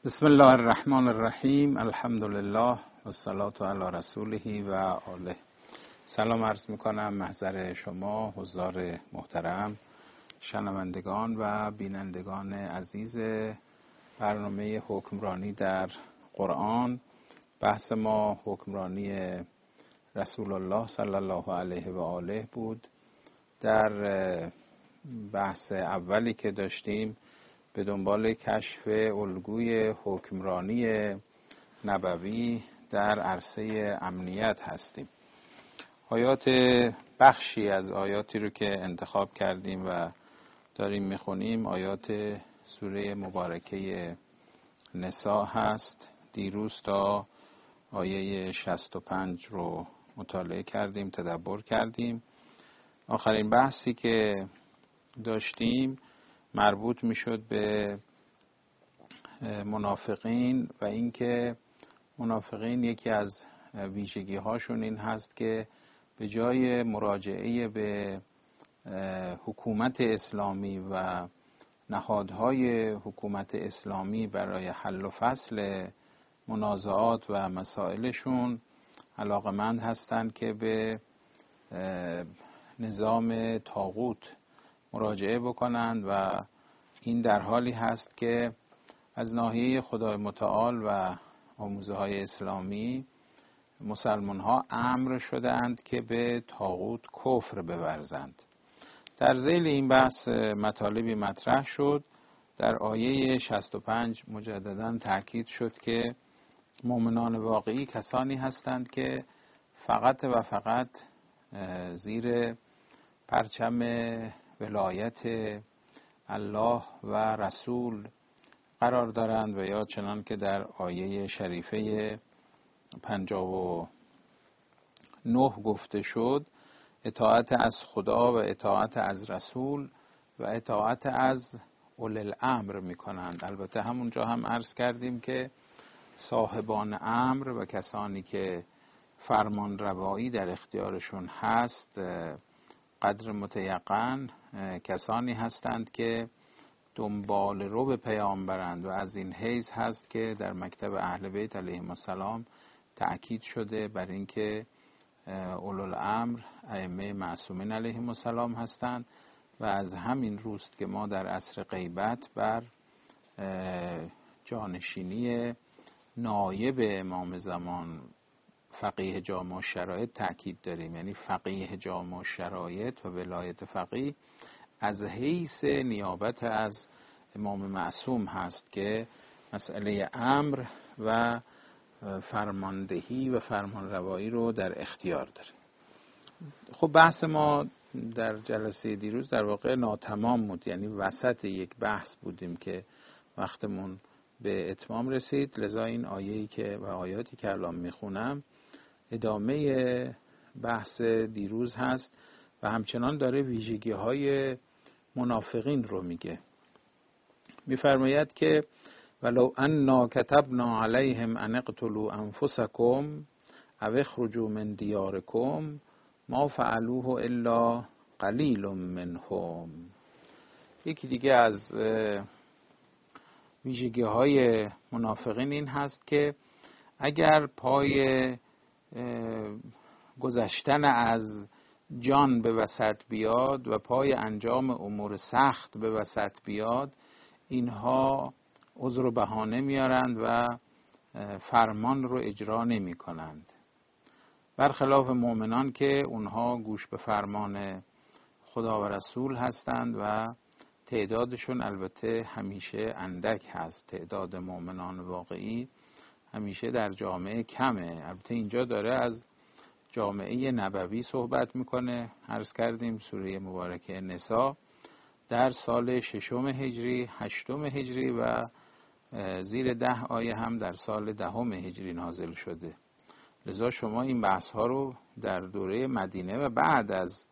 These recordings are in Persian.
بسم الله الرحمن الرحیم. الحمدلله و الصلاة علی رسوله و آله. سلام عرض میکنم محضر شما حضار محترم، شنوندگان و بینندگان عزیز برنامه حکمرانی در قرآن. بحث ما حکمرانی رسول الله صلی الله علیه و آله بود. در بحث اولی که داشتیم به دنبال کشف الگوی حکمرانی نبوی در عرصه امنیت هستیم. بخشی از آیاتی رو که انتخاب کردیم و داریم میخونیم آیات سوره مبارکه نساء هست. دیروز تا آیه 65 رو مطالعه کردیم، تدبر کردیم. آخرین بحثی که داشتیم مربوط میشد به منافقین و اینکه منافقین یکی از ویژگی هاشون این هست که به جای مراجعه به حکومت اسلامی و نهادهای حکومت اسلامی برای حل و فصل منازعات و مسائلشون علاقمند هستند که به نظام طاغوت مراجعه بکنند و این در حالی هست که از ناحیه خدای متعال و آموزه های اسلامی مسلمان ها امر شدند که به طاغوت کفر بورزند. در ذیل این بحث مطالبی مطرح شد. در آیه 65 مجددا تأکید شد که مؤمنان واقعی کسانی هستند که فقط و فقط زیر پرچم ولایت الله و رسول قرار دارند و یا چنان که در آیه شریفه 59 گفته شد اطاعت از خدا و اطاعت از رسول و اطاعت از اولی الامر می کنند. البته همونجا هم عرض کردیم که صاحبان امر و کسانی که فرمان روایی در اختیارشون هست قدر متیقن کسانی هستند که دنبال رو به پیامبرند و از این حیث هست که در مکتب اهل بیت علیهم السلام تأکید شده بر اینکه اولو الامر ائمه معصومین علیهم السلام هستند و از همین روست که ما در عصر غیبت بر جانشینی نایب امام زمان فقیه جامع الشرایط تأکید داریم. یعنی فقیه جامع الشرایط و ولایت فقیه از حیث نیابت از امام معصوم هست که مسئله امر و فرماندهی و فرمانروایی رو در اختیار داره. خب بحث ما در جلسه دیروز در واقع ناتمام بود، یعنی وسط یک بحث بودیم که وقتمون به اتمام رسید. لذا این آیه‌ای که و آیاتی که الان میخونم ادامه بحث دیروز هست و همچنان داره ویژگی‌های منافقین رو میگه. میفرماید که ولو انا کتبنا علیهم ان اقتلوا انفسکم او اخرجوا من دیارکم ما فعلوه الا قلیل منهم. یکی دیگه از ویژگی‌های منافقین این هست که اگر پای گذشتن از جان به وسط بیاد و پای انجام امور سخت به وسط بیاد اینها عذر و بهانه میارند و فرمان رو اجرا نمی کنند، برخلاف مؤمنان که اونها گوش به فرمان خدا و رسول هستند و تعدادشون البته همیشه اندک هست. تعداد مؤمنان واقعی همیشه در جامعه کمه. البته اینجا داره از جامعه نبوی صحبت میکنه. عرض کردیم سوره مبارکه نساء در سال 6 هجری، 8 هجری و زیر 10 آیه هم در سال 10 هجری نازل شده. لذا شما این بحث ها رو در دوره مدینه و بعد از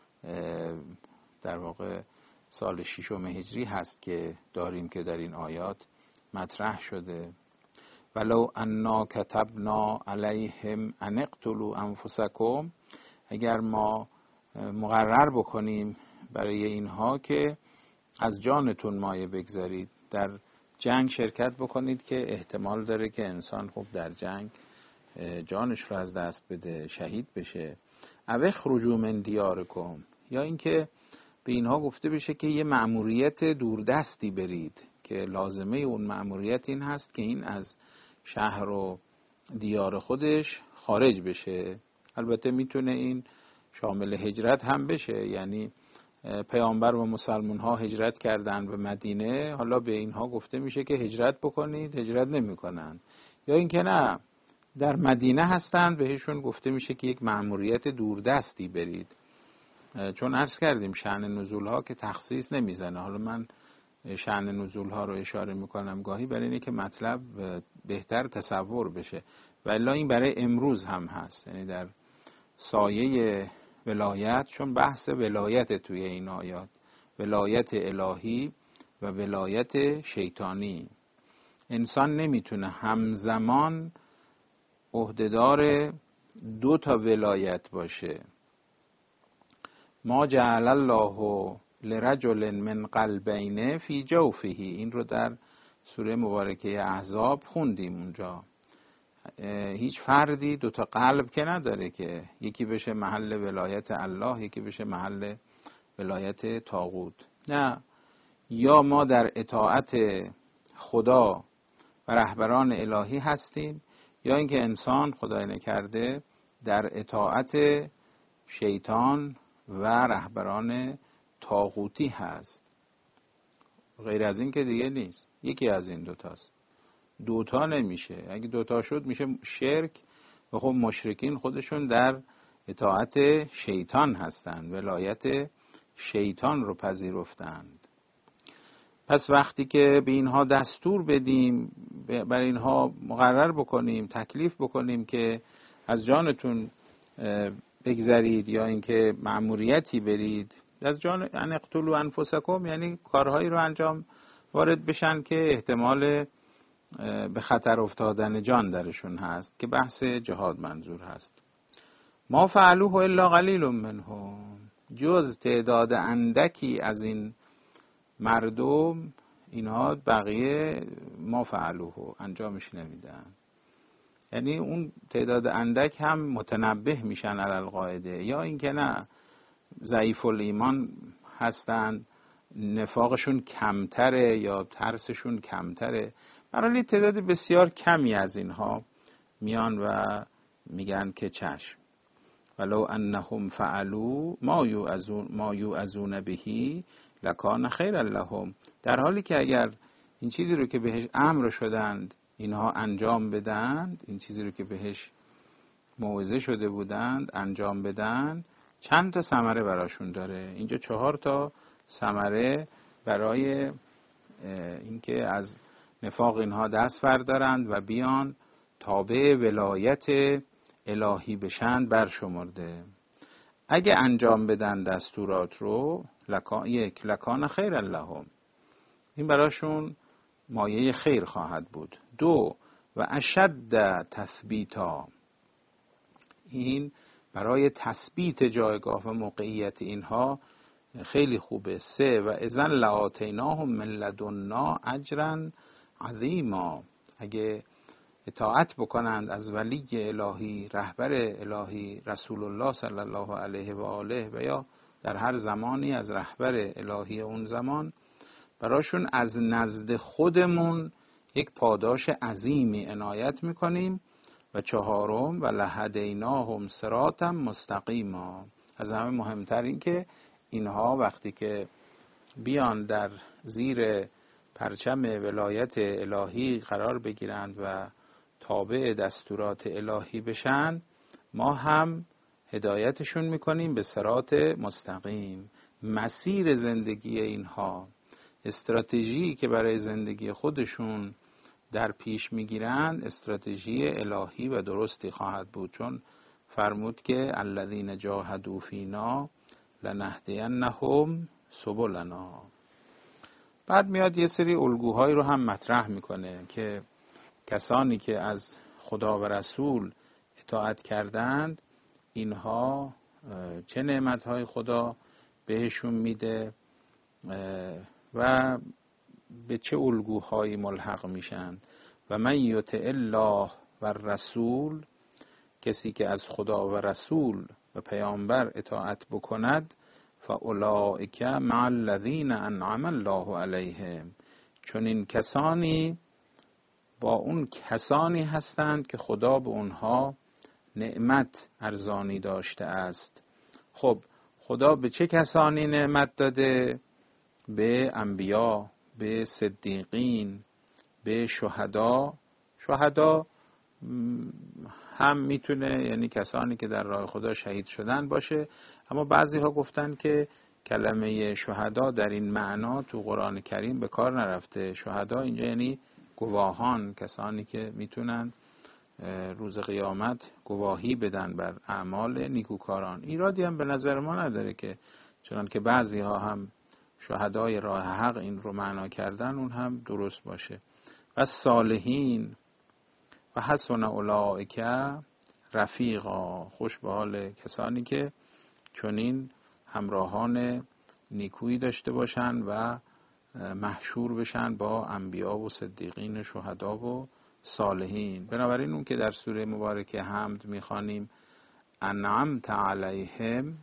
در واقع سال 6 هجری هست که داریم که در این آیات مطرح شده. ولو انا کتبنا علیهم ان اقتلوا انفسکم، اگر ما مقرر بکنیم برای اینها که از جانتون مایه بگذارید، در جنگ شرکت بکنید که احتمال داره که انسان خب در جنگ جانش رو از دست بده، شهید بشه. او اخرجوا من دیارکم، یا اینکه به اینها گفته بشه که یه مأموریت دوردستی برید که لازمه اون مأموریت این هست که این از شهر و دیار خودش خارج بشه. البته میتونه این شامل هجرت هم بشه، یعنی پیامبر و مسلمان ها هجرت کردن به مدینه، حالا به اینها گفته میشه که هجرت بکنید، هجرت نمی کنن. یا اینکه نه، در مدینه هستند، بهشون گفته میشه که یک مأموریت دوردستی برید. چون عرض کردیم شأن نزول ها که تخصیص نمیزنه. حالا من شأن نزول ها رو اشاره میکنم گاهی برای اینه که مطلب بهتر تصور بشه، ولی این برای امروز هم هست. یعنی در سایه ولایت، چون بحث ولایت توی این آیات، ولایت الهی و ولایت شیطانی، انسان نمیتونه همزمان عهدهدار دو تا ولایت باشه. ما جعل الله لرجل من قلبین فی جوفه، این رو در سوره مبارکه احزاب خوندیم. اونجا هیچ فردی دو تا قلب که نداره که یکی بشه محل ولایت الله، یکی بشه محل ولایت طاغوت. نه، یا ما در اطاعت خدا و رهبران الهی هستیم، یا اینکه انسان خدای نکرده در اطاعت شیطان و رهبران طاغوتی هست. غیر از این که دیگه نیست، یکی از این دوتاست. دوتا نمیشه. اگه دوتا شد میشه شرک، و خب مشرکین خودشون در اطاعت شیطان هستند، ولایت شیطان رو پذیرفتند. پس وقتی که به اینها دستور بدیم، برای اینها مقرر بکنیم، تکلیف بکنیم که از جانتون بگذرید یا اینکه مأموریتی برید از جان، ان اقتلوا انفسکم، یعنی کارهایی رو انجام وارد بشن که احتمال به خطر افتادن جان درشون هست، که بحث جهاد منظور هست. ما فعلوه الا قلیل منهم، جز تعداد اندکی از این مردم اینها بقیه ما فعلوه انجامش نمیدن. یعنی اون تعداد اندک هم متنبه میشن علی القاعده، یا اینکه نه ضعیف الایمان هستن، نفاقشون کمتره یا ترسشون کمتره. برای تعداد بسیار کمی از اینها میان و میگن که چشم، ولو انهم فعلوا ما یوعظون بهی لکان خیرا لهم، در حالی که اگر این چیزی رو که بهش امر شدند اینها انجام بدند، این چیزی رو که بهش موعظه شده بودند انجام بدن، چند تا ثمره براشون داره. اینجا 4 تا ثمره برای اینکه از نفاق اینها دست بردارند و بیان تابع ولایت الهی بشن برشمرده. اگه انجام بدن دستورات رو، لکان خیر لهم، این براشون مایه خیر خواهد بود. 2 و اشد تثبیتا، این برای تثبیت جایگاه و موقعیت اینها خیلی خوبه. 3 و اذن لآتیناهم من لدنا اجرا عظیما، اگه اطاعت بکنند از ولی الهی، رهبر الهی، رسول الله صلی الله علیه و آله، و یا در هر زمانی از رهبر الهی اون زمان، براشون از نزد خودمون یک پاداش عظیمی عنایت میکنیم. و 4 و لهدیناهم صراطا مستقیما، از همه مهمتر این که اینها وقتی که بیان در زیر پرچم ولایت الهی قرار بگیرند و تابع دستورات الهی بشن، ما هم هدایتشون میکنیم به صراط مستقیم. مسیر زندگی اینها، استراتژی که برای زندگی خودشون در پیش میگیرند، استراتژی الهی و درستی خواهد بود، چون فرمود که الذین جاهدوا فینا لنهدینهم سبلنا. بعد میاد یه سری الگوهایی رو هم مطرح میکنه که کسانی که از خدا و رسول اطاعت کردند، اینها چه نعمتهای خدا بهشون میده و به چه الگوهایی ملحق میشن. و من یطع الله و الرسول، کسی که از خدا و رسول و پیامبر اطاعت بکند، فاولئک مع الذین انعم الله علیهم، چون این کسانی با اون کسانی هستند که خدا به اونها نعمت ارزانی داشته است. خب خدا به چه کسانی نعمت داده؟ به انبیا، به صدیقین، به شهدا. شهدا هم میتونه یعنی کسانی که در راه خدا شهید شدن باشه، اما بعضی ها گفتن که کلمه شهدا در این معنا تو قرآن کریم به کار نرفته. شهدا اینجا یعنی گواهان، کسانی که میتونن روز قیامت گواهی بدن بر اعمال نیکوکاران. ایرادی هم به نظر ما نداره که چنان که بعضی ها هم شهدای راه حق این رو معنا کردن، اون هم درست باشه. و صالحین و حسن اولئک رفیقا، خوش به حال کسانی که چنین همراهان نیکویی داشته باشن و محشور بشن با انبیا و صدیقین و شهدا و صالحین. بنابراین اون که در سوره مبارکه حمد میخوانیم انعمت علیهم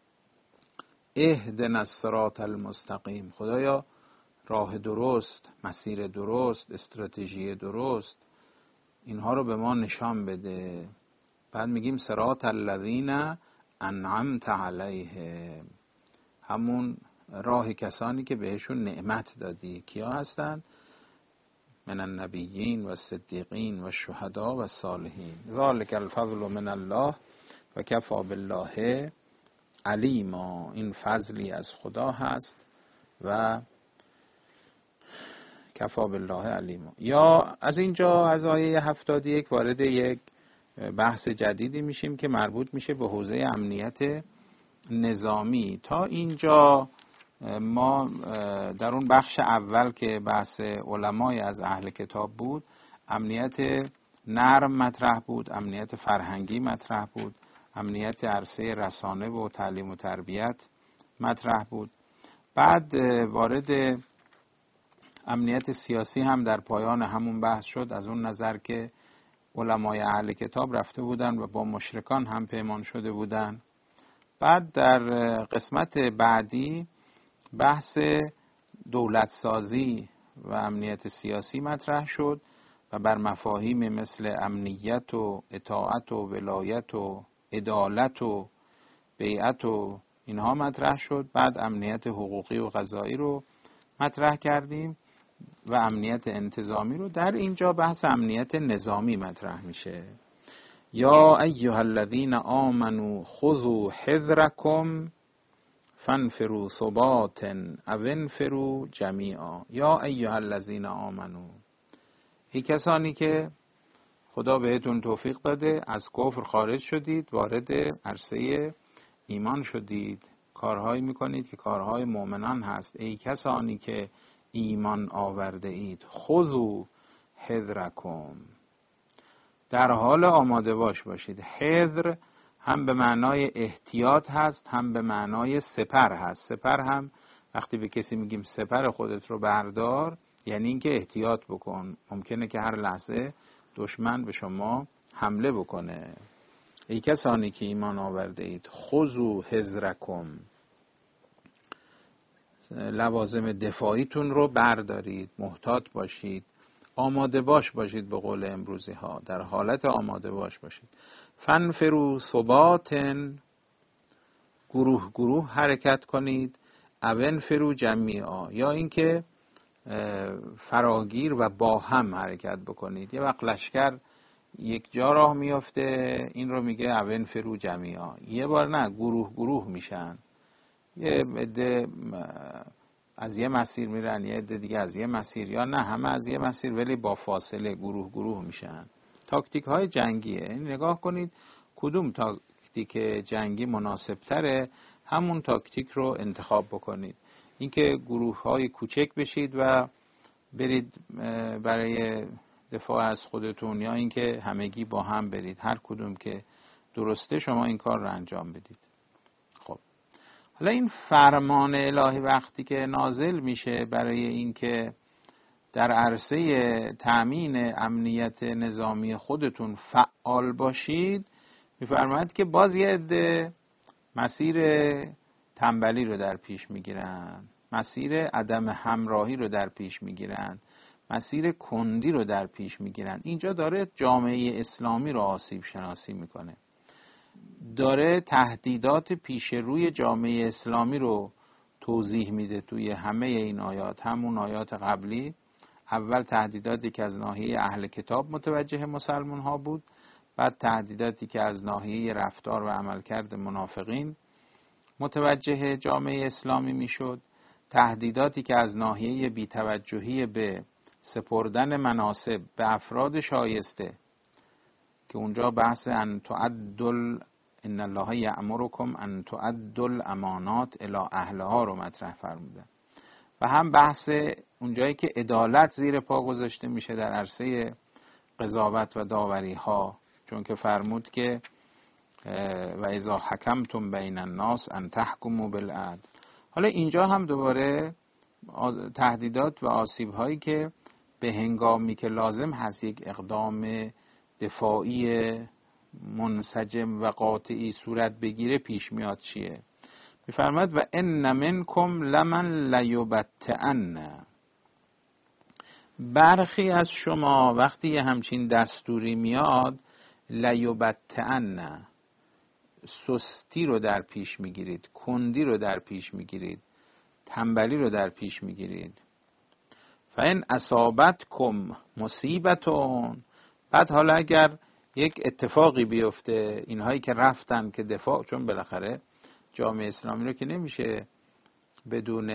اهدنا الصراط المستقیم، خدایا راه درست، مسیر درست، استراتژی درست، اینها رو به ما نشان بده. بعد میگیم صراط الذین انعمت علیهم، همون راه کسانی که بهشون نعمت دادی. کیا هستند؟ من النبیین و الصدیقین و الشهدا و الصالحین، ذلک الفضل من الله و کفی بالله علیما. این فضلی از خدا هست و کفی بالله علیما. یا از اینجا از آیه 71 وارد یک بحث جدیدی میشیم که مربوط میشه به حوزه امنیت نظامی. تا اینجا ما در اون بخش اول که بحث علمای از اهل کتاب بود، امنیت نرم مطرح بود، امنیت فرهنگی مطرح بود، امنیت عرصه رسانه و تعلیم و تربیت مطرح بود. بعد وارد امنیت سیاسی هم در پایان همون بحث شد، از اون نظر که علمای اهل کتاب رفته بودن و با مشرکان هم پیمان شده بودن. بعد در قسمت بعدی بحث دولت سازی و امنیت سیاسی مطرح شد و بر مفاهیم مثل امنیت و اطاعت و ولایت و عدالت و بیعت و اینها مطرح شد. بعد امنیت حقوقی و قضایی رو مطرح کردیم و امنیت انتظامی رو. در اینجا بحث امنیت نظامی مطرح میشه. یا ایها الذین آمنوا خذوا حذرکم فانفروا ثبات او انفروا جمیعا. یا ایها الذین آمنوا، ای کسانی که خدا بهتون توفیق داده، از کفر خارج شدید، وارد عرصه ایمان شدید، کارهایی میکنید که کارهای مؤمنان هست. ای کسانی که ایمان آورده اید، خذوا حذرکم، در حال آماده باشید. حذر هم به معنای احتیاط هست، هم به معنای سپر هست. سپر هم وقتی به کسی میگیم سپر خودت رو بردار، یعنی اینکه احتیاط بکن، ممکنه که هر لحظه دشمن به شما حمله بکنه. ای کسانی که ایمان آورده اید، خذوا حذرکم، لوازم دفاعیتون رو بردارید، محتاط باشید، آماده باشید، به قول امروزی ها در حالت آماده باشید. فانفروا ثباتن، گروه گروه حرکت کنید، او انفروا جمیعا، یا اینکه فراگیر و با هم حرکت بکنید. یه وقت لشکر یک جا راه میافته، این رو میگه او انفروا جمیعا. یه بار نه، گروه گروه میشن، یه عده از یه مسیر میرن، یه عده دیگه از یه مسیر، یا نه همه از یه مسیر ولی با فاصله گروه گروه میشن. تاکتیک های جنگیه. این نگاه کنید کدوم تاکتیک جنگی مناسب تره، همون تاکتیک رو انتخاب بکنید. اینکه گروه های کوچک بشید و برید برای دفاع از خودتون، یا اینکه همگی با هم برید، هر کدوم که درسته شما این کار رو انجام بدید. خب حالا این فرمان الهی وقتی که نازل میشه برای اینکه در عرصه تأمین امنیت نظامی خودتون فعال باشید، می‌فرماید که باز یه عده مسیر تنبلی رو در پیش میگیرن، مسیر عدم همراهی رو در پیش میگیرن، مسیر کندی رو در پیش میگیرن. اینجا داره جامعه اسلامی رو آسیب شناسی میکنه، داره تهدیدات پیش روی جامعه اسلامی رو توضیح میده توی همه این آیات. همون آیات قبلی اول تهدیداتی که از ناحیه اهل کتاب متوجه مسلمان ها بود، بعد تهدیداتی که از ناحیه رفتار و عملکرد منافقین متوجه جامعه اسلامی میشد، تهدیداتی که از ناحیه بی‌توجهی به سپردن مناصب به افراد شایسته، که اونجا بحث ان الله یأمرکم ان تؤدوا الامانات الی اهلها رو مطرح فرمودن، و هم بحث اونجایی که عدالت زیر پا گذاشته میشه در عرصه قضاوت و داوری ها، چون که فرمود که و اذا حکمتم بین الناس ان تحکموا بالعدل. حالا اینجا هم دوباره تهدیدات و آسیب هایی که به هنگامی که لازم هست یک اقدام دفاعی منسجم و قاطعی صورت بگیره پیش میاد چیه؟ میفرماید و ان منکم لمن لیبطئن، برخی از شما وقتی یه همچین دستوری میاد لیبطئن، سستی رو در پیش میگیرید، کندی رو در پیش میگیرید، تنبلی رو در پیش میگیرید. فإن اصابتکم مصیبتون، بعد حالا اگر یک اتفاقی بیفته، اینهایی که رفتن که دفاع، چون بالاخره جامعه اسلامی رو که نمیشه بدون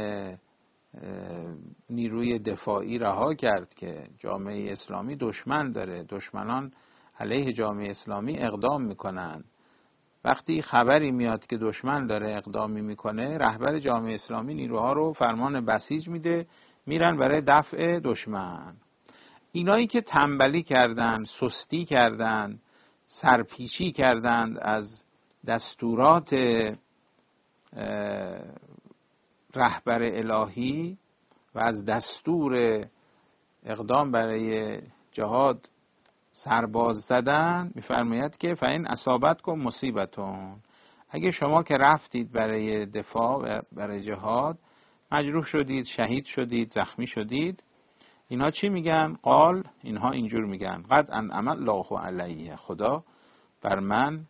نیروی دفاعی رها کرد، که جامعه اسلامی دشمن داره، دشمنان علیه جامعه اسلامی اقدام میکنن. وقتی خبری میاد که دشمن داره اقدامی میکنه، رهبر جامعه اسلامی نیروها رو فرمان بسیج میده، میرن برای دفع دشمن. اینایی که تنبلی کردن، سستی کردن، سرپیچی کردند از دستورات رهبر الهی و از دستور اقدام برای جهاد سرباز زدن، میفرماید که فإن اصابتکم مصیبتون، اگه شما که رفتید برای دفاع و برای جهاد مجروح شدید، شهید شدید، زخمی شدید، اینها چی میگن؟ قال، اینها اینجور میگن قد انعم الله علیه، خدا بر من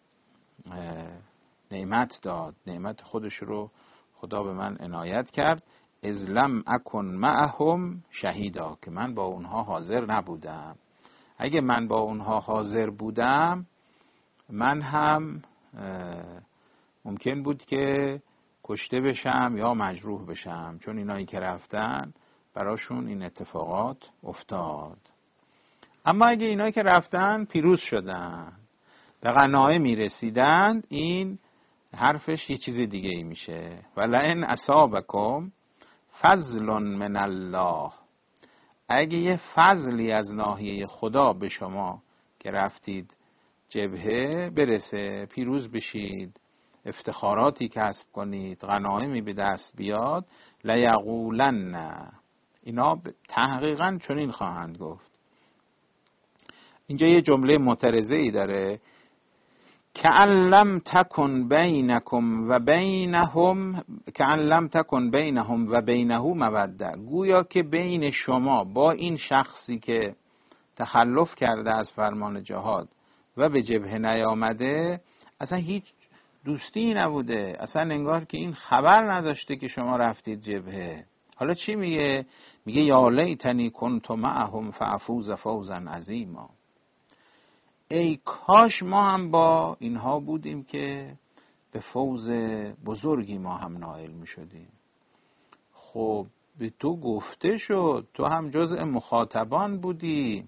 نعمت داد، نعمت خودش رو خدا به من عنایت کرد، اذ لم اکن معهم شهیدا، که من با اونها حاضر نبودم. اگه من با اونها حاضر بودم، من هم ممکن بود که کشته بشم یا مجروح بشم، چون اینایی که رفتن براشون این اتفاقات افتاد. اما اگه اینایی که رفتن پیروز شدن، به غنایمی رسیدند، این حرفش یه چیز دیگه ای میشه. ولئن اصابکم فضل من الله، اگه یه فضلی از ناحیه خدا به شما که رفتید جبهه برسه، پیروز بشید، افتخاراتی کسب کنید، غنایمی به دست بیاد، لیقولن، اینا تحقیقا چنین خواهند گفت. اینجا یه جمله معترضه ای داره، کأن لم تکن بینکم و بینهم، کأن لم تکن بینهم و بینه موده، گویا که بین شما با این شخصی که تخلف کرده از فرمان جهاد و به جبهه نیامده اصلا هیچ دوستی نبوده، اصلا انگار که این خبر نداشته که شما رفتید جبهه. حالا چی میگه؟ میگه یا لیتنی کنت معهم فافوز فوزا عظیما، ای کاش ما هم با اینها بودیم که به فوز بزرگی ما هم نائل می شدیم. خب به تو گفته شد، تو هم جزء مخاطبان بودی.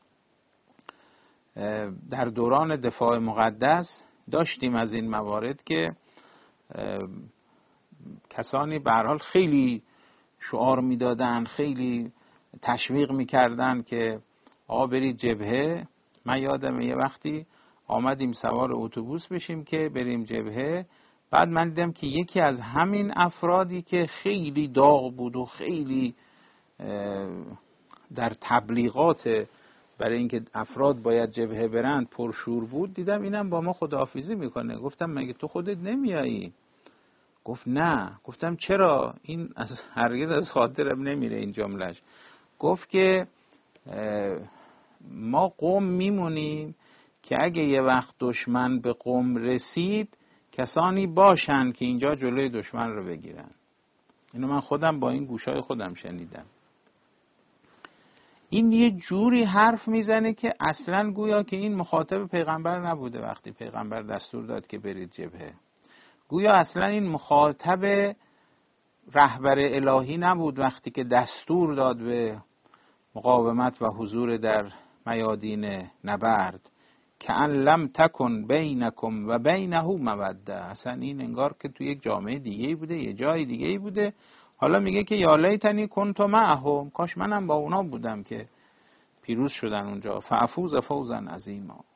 در دوران دفاع مقدس داشتیم از این موارد که کسانی به هر حال خیلی شعار میدادن، خیلی تشویق میکردن که آقا برید جبهه. من یادم یه وقتی آمدیم سوار اتوبوس بشیم که بریم جبهه، بعد من دیدم که یکی از همین افرادی که خیلی داغ بود و خیلی در تبلیغات برای اینکه افراد باید جبهه برند پرشور بود، دیدم اینم با ما خداحافظی میکنه. گفتم مگه تو خودت نمیایی؟ گفت نه. گفتم چرا؟ این هرگز از خاطرم نمیره این جملهش. گفت که ما قوم میمونیم که اگه یه وقت دشمن به قوم رسید کسانی باشن که اینجا جلوی دشمن رو بگیرن. اینو من خودم با این گوشای خودم شنیدم. این یه جوری حرف میزنه که اصلا گویا که این مخاطب پیغمبر نبوده وقتی پیغمبر دستور داد که برید جبهه. گویا اصلا این مخاطب رهبر الهی نبود وقتی که دستور داد به مقاومت و حضور در میادین نبرد. که ان لم تکن بینکم و بینه موده. اصلا این انگار که تو یک جامعه دیگه بوده، یه جای دیگه بوده. حالا میگه که یا لیتنی کنت معهم، کاش منم با اونا بودم که پیروز شدن اونجا. فافوز فوزا عظیما.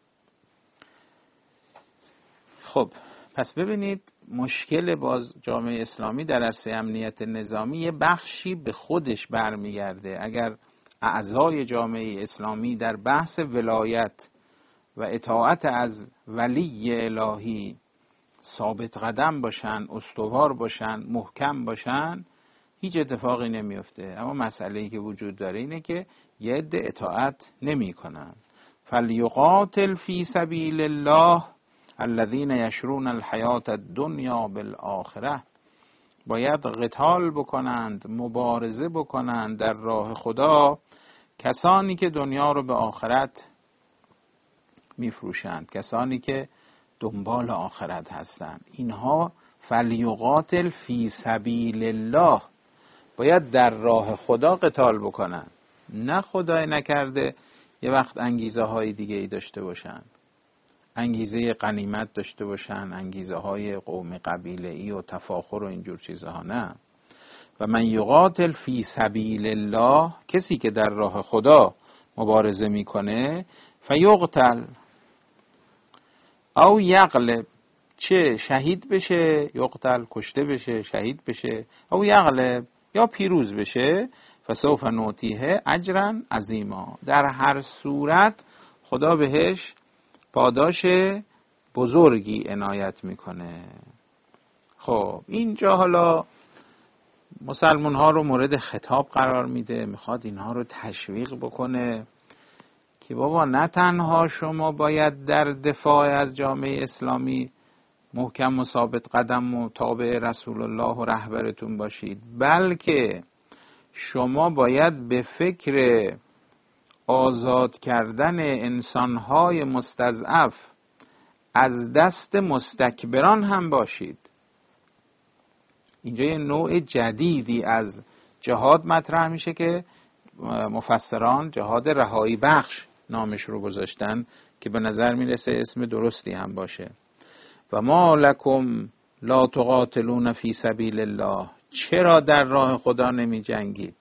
خب پس ببینید مشکل باز جامعه اسلامی در عرصه امنیت نظامی یه بخشی به خودش برمیگرده. اگر اعضای جامعه اسلامی در بحث ولایت و اطاعت از ولی الهی ثابت قدم باشن، استوار باشن، محکم باشن، هیچ اتفاقی نمیفته. اما مسئله‌ای که وجود داره اینه که یه عده اطاعت نمی کنن. فلیقاتل فی سبیل الله الذین یشرون الحیات الدنیا بالآخره. باید قتال بکنند، مبارزه بکنند در راه خدا کسانی که دنیا رو به آخرت میفروشند، کسانی که دنبال آخرت هستند. اینها فلیقاتل فی سبیل الله، باید در راه خدا قتال بکنن، نه خدای نکرده یه وقت انگیزه های دیگه ای داشته باشن، انگیزه غنیمت داشته باشن، انگیزه های قوم قبیله ای و تفاخر و اینجور چیزها. نه. و من یقاتل فی سبیل الله، کسی که در راه خدا مبارزه میکنه، فیقتل او یغلب، چه شهید بشه، یقتل کشته بشه، شهید بشه، او یغلب یا پیروز بشه، فسوف نؤتیه اجرا عظیما. در هر صورت خدا بهش پاداش بزرگی عنایت میکنه. خب اینجا حالا مسلمان ها رو مورد خطاب قرار میده، میخواد اینها رو تشویق بکنه که بابا نه تنها شما باید در دفاع از جامعه اسلامی محکم و ثابت قدم و تابع رسول الله و رهبرتون باشید، بلکه شما باید به فکر آزاد کردن انسانهای مستضعف از دست مستکبران هم باشید. اینجا یه نوع جدیدی از جهاد مطرح میشه که مفسران جهاد رهایی بخش نامش رو گذاشتن که به نظر میرسه اسم درستی هم باشه. و ما لکم لا تقاتلون فی سبیل الله، چرا در راه خدا نمی جنگید؟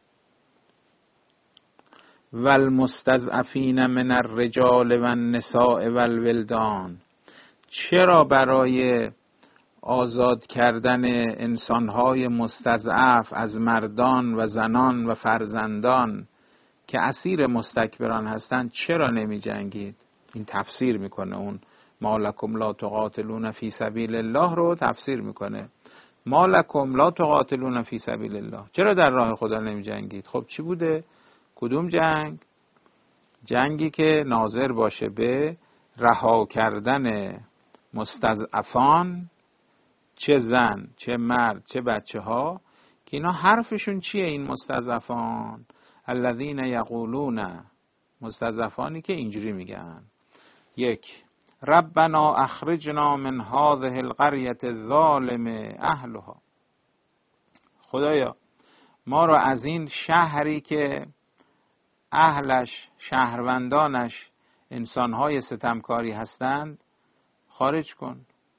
والمستضعفین من الرجال و النساء و الولدان، چرا برای آزاد کردن انسانهای مستضعف از مردان و زنان و فرزندان که اسیر مستکبران هستند چرا نمی جنگید؟ این تفسیر میکنه، اون ما لکم لا تقاتلون فی سبیل الله رو تفسیر میکنه. ما لکم لا تقاتلون فی سبیل الله، چرا در راه خدا نمی جنگید؟ خب چی بوده؟ کدوم جنگ؟ جنگی که ناظر باشه به رها کردن مستضعفان، چه زن، چه مرد، چه بچه ها، که اینا حرفشون چیه این مستضعفان؟ الذین یقولون، مستضعفانی که اینجوری میگن: یک، ربنا اخرجنا من هذه القرية الظالم اهلها، خدایا ما رو از این شهری که اهلش، شهروندانش انسانهای ستمکاری هستند خارج کن.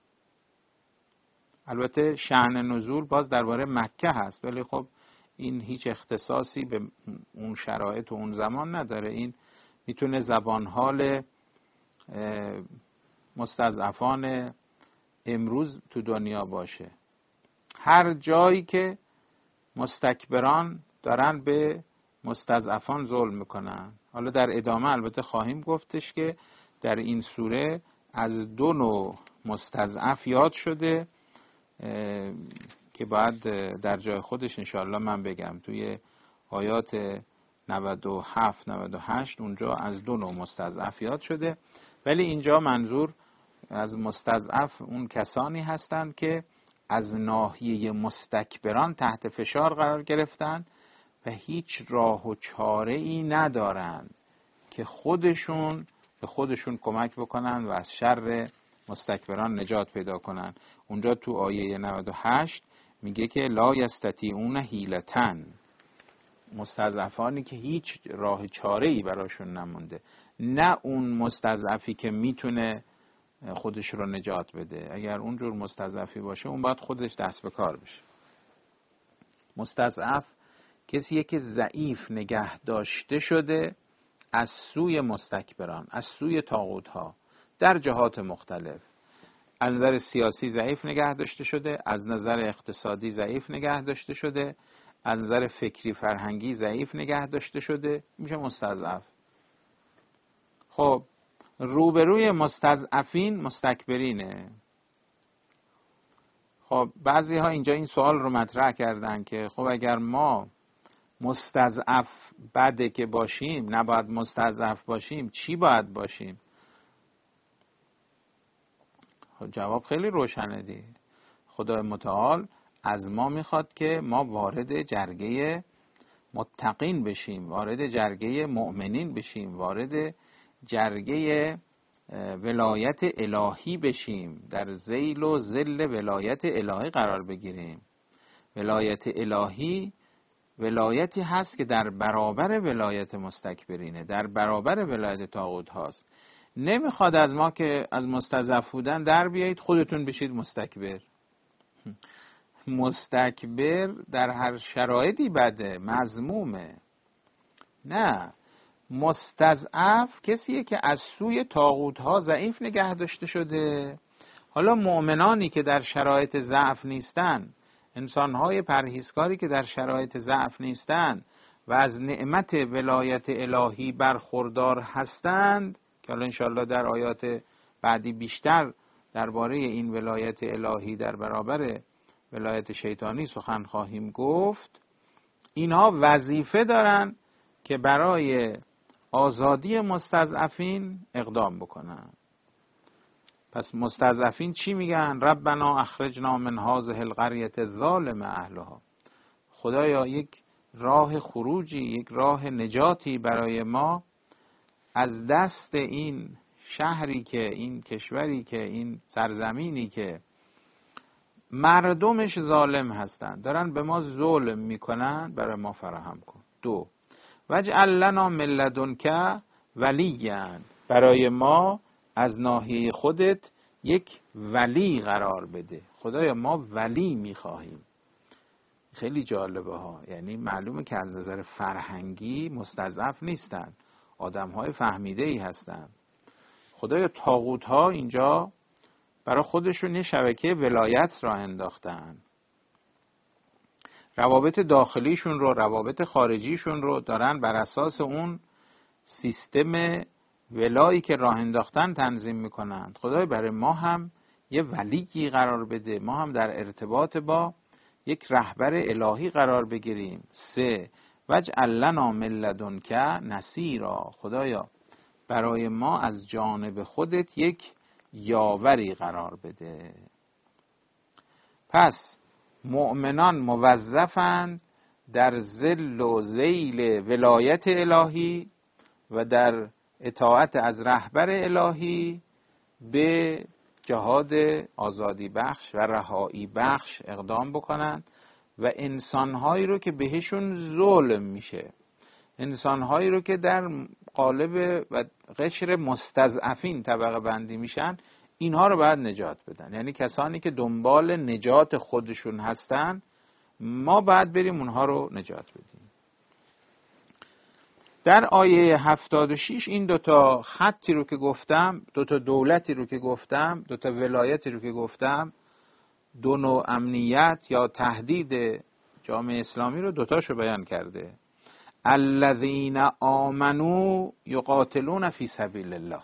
البته شأن نزول باز درباره مکه هست، ولی خب این هیچ اختصاصی به اون شرایط و اون زمان نداره. این میتونه زبان حال مستضعفان امروز تو دنیا باشه. هر جایی که مستکبران دارن به مستضعفان ظلم میکنن. حالا در ادامه البته خواهیم گفتش که در این سوره از دو نوع مستضعف یاد شده که باید در جای خودش انشاءالله من بگم. توی آیات 97 98 اونجا از دو نوع مستضعف یاد شده، ولی اینجا منظور از مستضعف اون کسانی هستند که از ناحیه مستکبران تحت فشار قرار گرفتن و هیچ راه و چاره ای ندارند که خودشون به خودشون کمک بکنن و از شر مستکبران نجات پیدا کنن. اونجا تو آیه 98 میگه که لا یستطیعون حیلتن، مستضعفانی که هیچ راه چاره ای براشون نمونده، نه اون مستضعفی که میتونه خودش رو نجات بده. اگر اونجور مستضعفی باشه اون باید خودش دست به کار بشه. مستضعف کسیه که ضعیف نگه داشته شده از سوی مستکبران، از سوی طاغوت‌ها در جهات مختلف. از نظر سیاسی ضعیف نگه داشته شده، از نظر اقتصادی ضعیف نگه داشته شده، از نظر فکری فرهنگی ضعیف نگه داشته شده، میشه مستضعف. خب روبروی مستضعفین مستکبرینه. خب بعضی ها اینجا این سوال رو مطرح کردن که خب اگر ما مستضعف بده که باشیم، نباید مستضعف باشیم، چی باید باشیم؟ خب جواب خیلی روشنه دی. خدای متعال از ما میخواد که ما وارد جرگه متقین بشیم، وارد جرگه مؤمنین بشیم، وارد جرگه ولایت الهی بشیم، در ذیل و ظل ولایت الهی قرار بگیریم. ولایت الهی ولایتی هست که در برابر ولایت مستکبرینه، در برابر ولایت طاغوت هاست. نمیخواد از ما که از مستضعف بودن در بیایید خودتون بشید مستکبر. مستکبر در هر شرایطی بده، مذمومه. نه، مستضعف کسیه که از سوی طاغوت ها ضعیف نگه داشته شده. حالا مؤمنانی که در شرایط ضعف نیستن، انسانهای پرهیزکاری که در شرایط ضعف نیستن و از نعمت ولایت الهی برخوردار هستند، که حالا انشاءالله در آیات بعدی بیشتر درباره این ولایت الهی در برابر ولایت شیطانی سخن خواهیم گفت، اینها وظیفه دارن که برای آزادی مستضعفین اقدام بکنن. پس مستضعفین چی میگن؟ ربنا اخرجنا من هذه القرية الظالم اهلها. خدایا یک راه خروجی، یک راه نجاتی برای ما از دست این شهری که، این کشوری که، این سرزمینی که مردمش ظالم هستند، دارن به ما ظلم میکنن، برای ما فراهم کن. 2 واجعل لنا من لدنک ولیا، برای ما از ناحیه خودت یک ولی قرار بده. خدایا ما ولی میخواهیم. خیلی جالبه ها، یعنی معلومه که از نظر فرهنگی مستضعف نیستن، آدم های فهمیده ای هستن. خدایا طاغوت ها اینجا برای خودشون یه شبکه ولایت را انداختن، روابط داخلیشون رو، روابط خارجیشون رو دارن بر اساس اون سیستم ولایی که راه انداختن تنظیم میکنن. خدای برای ما هم یه ولیی قرار بده، ما هم در ارتباط با یک رهبر الهی قرار بگیریم. 3 واجعل لنا من لدنک نصیرا، خدایا برای ما از جانب خودت یک یاوری قرار بده. پس مؤمنان موظفند در ظل و ذیل ولایت الهی و در اطاعت از رهبر الهی به جهاد آزادی بخش و رهایی بخش اقدام بکنند و انسانهایی رو که بهشون ظلم میشه، انسانهایی رو که در قالب و قشر مستضعفین طبقه بندی میشن، اینها رو باید نجات بدن. یعنی کسانی که دنبال نجات خودشون هستن، ما باید بریم اونها رو نجات بدیم. در آیه 76 این دوتا خطی رو که گفتم، دوتا دولتی رو که گفتم، دوتا ولایتی رو که گفتم، دو نوع امنیت یا تهدید جامعه اسلامی رو دوتاشو بیان کرده. الذین آمنوا یقاتلون فی سبیل الله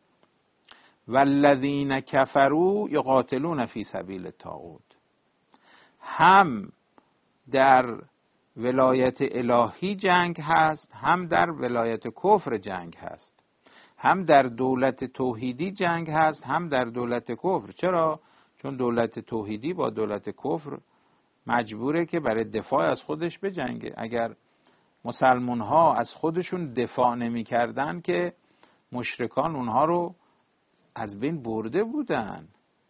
والذین کفروا یقاتلون فی سبیل الطاغوت. هم در ولایت الهی جنگ هست، هم در ولایت کفر جنگ هست، هم در دولت توحیدی جنگ هست، هم در دولت کفر. چرا؟ چون دولت توحیدی با دولت کفر مجبوره که برای دفاع از خودش بجنگه. اگر مسلمان ها از خودشون دفاع نمی کردن که مشرکان اونها رو از بین برده بودن.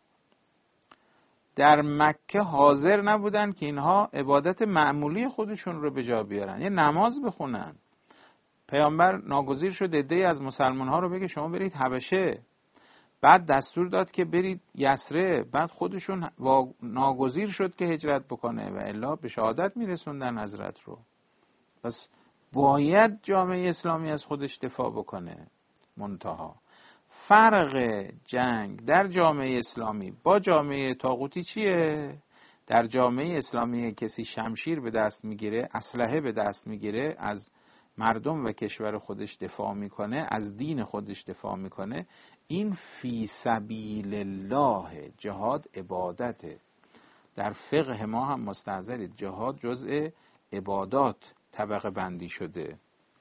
در مکه حاضر نبودن که اینها عبادت معمولی خودشون رو به جا بیارن، یه نماز بخونن. پیامبر ناگزیر شد عده‌ای از مسلمان ها رو بگه شما برید حبشه، بعد دستور داد که برید یثرب، بعد خودشون ناگزیر شد که هجرت بکنه و الا به شهادت میرسوندن حضرت رو. پس باید جامعه اسلامی از خودش دفاع بکنه. منتها فرق جنگ در جامعه اسلامی با جامعه طاغوتی چیه؟ در جامعه اسلامی کسی شمشیر به دست میگیره، اسلحه به دست میگیره، از مردم و کشور خودش دفاع میکنه، از دین خودش دفاع میکنه. این فی سبیل الله، جهاد عبادته. در فقه ما هم مستحضرید جهاد جزء عبادات طبقه بندی شده.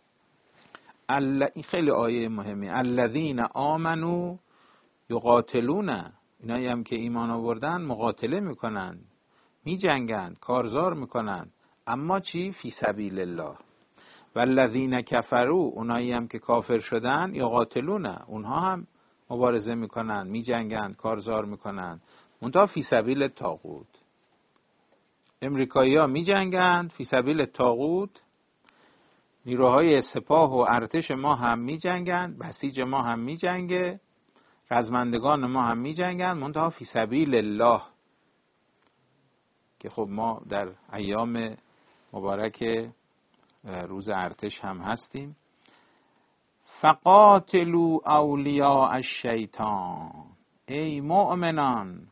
این خیلی آیه مهمی. الذین آمنوا یقاتلون، اینایی هم که ایمان آوردن مقاتله میکنن، میجنگن، کارزار میکنن، اما چی؟ فی سبیل الله. والذین کفروا، اونایی هم که کافر شدن، یقاتلون، اونها هم مبارزه میکنن، میجنگن، کارزار میکنن، منتها فی سبیل الطاغوت. امریکایی ها میجنگن فی سبیل الطاغوت، نیروهای سپاه و ارتش ما هم می جنگن، بسیج ما هم می جنگه، رزمندگان ما هم می جنگن، منتها فی سبیل الله. که خب ما در ایام مبارک روز ارتش هم هستیم. فقاتلوا اولیاء الشیطان، ای مؤمنان